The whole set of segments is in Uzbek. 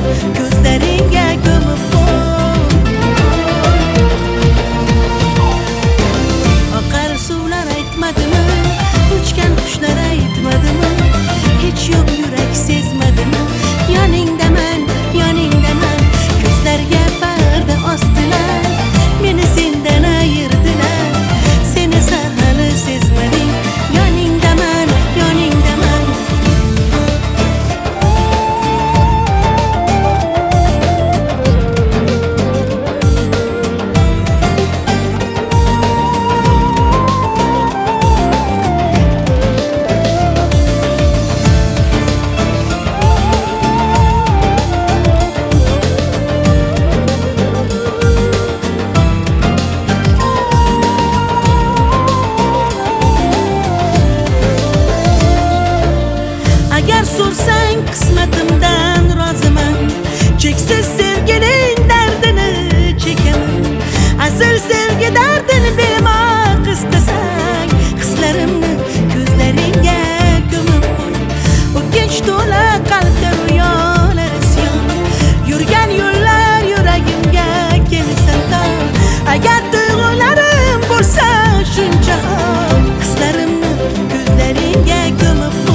ko'zlaringga ko'mib oqar suvlar aytmadimi, uchgan qushlar aytmadimi, hech yo'q yurak sezmadimi? Yoningdaman, yoningdaman, ko'zlarga parda ostilar, meni sendan ayirdilar, seni sahali sezmadim. Yoningdaman, yoningdaman. Agar so'rsang qismatimdan roziman, cheksiz sevgining dardini chekaman. Asl sevgi dardini bemoq istasang, hislarimni ko'zlaringga ko'mib qo'y. O'kinch to'la qalbda ro'yolar isyon, yurgan yo'llar yuragimga kelsan tor. Agar tuyg'ularim bo'lsa shuncha xor, hislarimni ko'zlaringga ko'mib qo'y.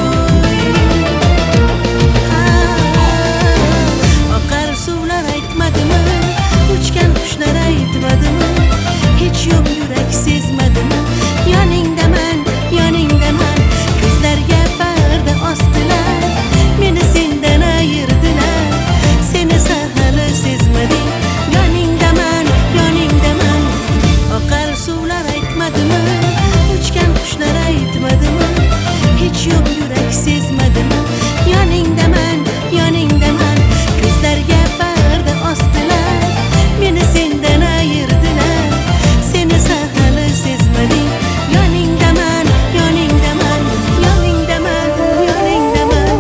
Uchgan qushlar aytmadimi, hech yo'q yurak sezmadimi? Yoningdaman, yoningdaman, ko'zlarga parda ostilar, meni sendan ayirdilar, seni sahali sezmadim. Yoningdaman, yoningdaman, oqar suvlar aytmadimi, uchgan qushlar aytmadimi, hech yo'q yurak sezmadimi? Yoningdaman, yoningdaman, ko'zlarga parda ostilar, meni sendan ayirdilar, seni sahali sezmadim. Yoningdaman, yoningdaman, yoningdaman, yoningdaman.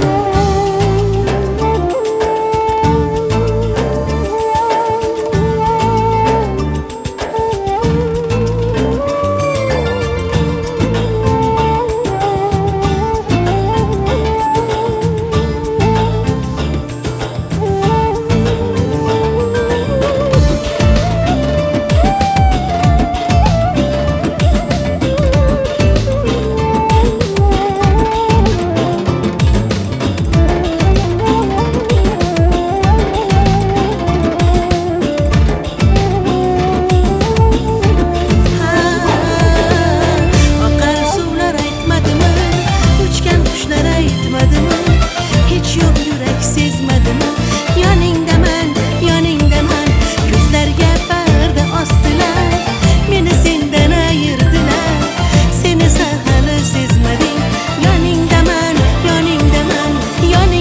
Hech yo'q yurak sezmadimi? Yoningdaman, yoningdaman, ko'zlarga parda ostilar, meni sendan ayirdilar, seni sahali sezmadim. Yoningdaman, yoningdaman,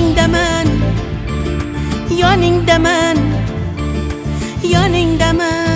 yoningdaman, yoningdaman, yoningdaman.